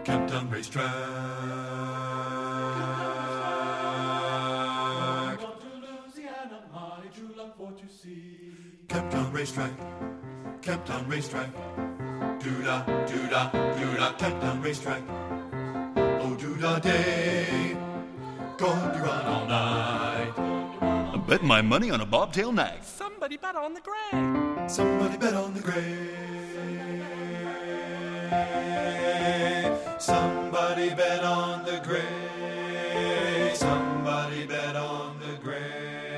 Kemptown Racetrack. Gone to Louisiana, my true love for to see. Kemptown Racetrack. Kemptown Racetrack. Doo-da, doo-da, doo-da, Kemptown Racetrack. Oh, doo-da day. Going to run all night. I'm betting my money on a bobtail nag. Somebody bet on the gray. Somebody bet on the gray. Somebody bet on the gray. Somebody bet on the gray.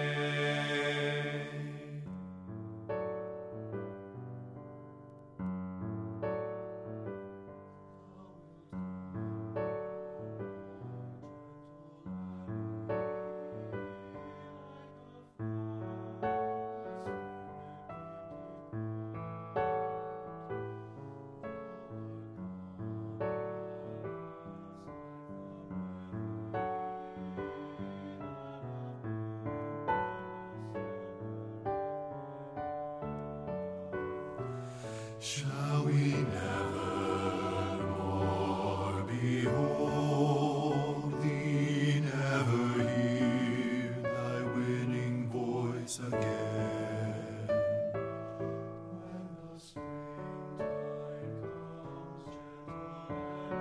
Shall we never more behold thee, never hear thy winning voice again? When the springtime comes gentle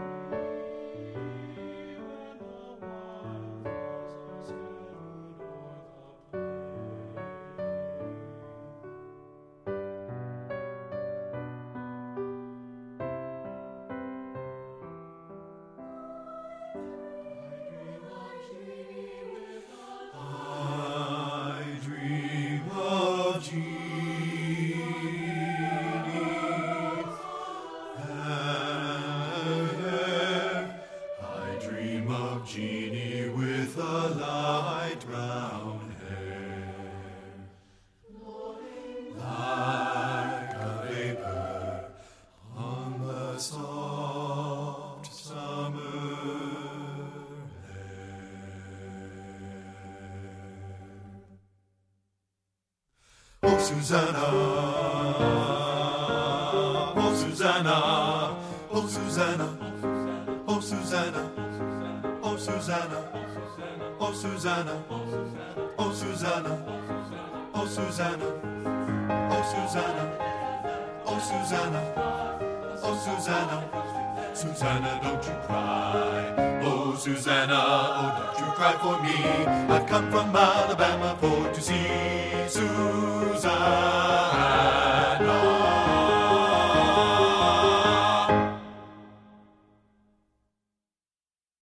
and the wildflowers are scattered o'er the plain. I dream of Jeannie and her hair. I dream of Jeannie with a light brown hair. Like a vapor on the soft summer Oh, Susanna, oh, Susanna, oh, Susanna, oh, Susanna, oh, Susanna, oh, Susanna, oh, Susanna, oh, Susanna, oh, Susanna, oh, Susanna, oh, Susanna, Susanna, don't you cry. Oh, Susanna, oh, don't you cry for me. I've come from Alabama for to see Susanna.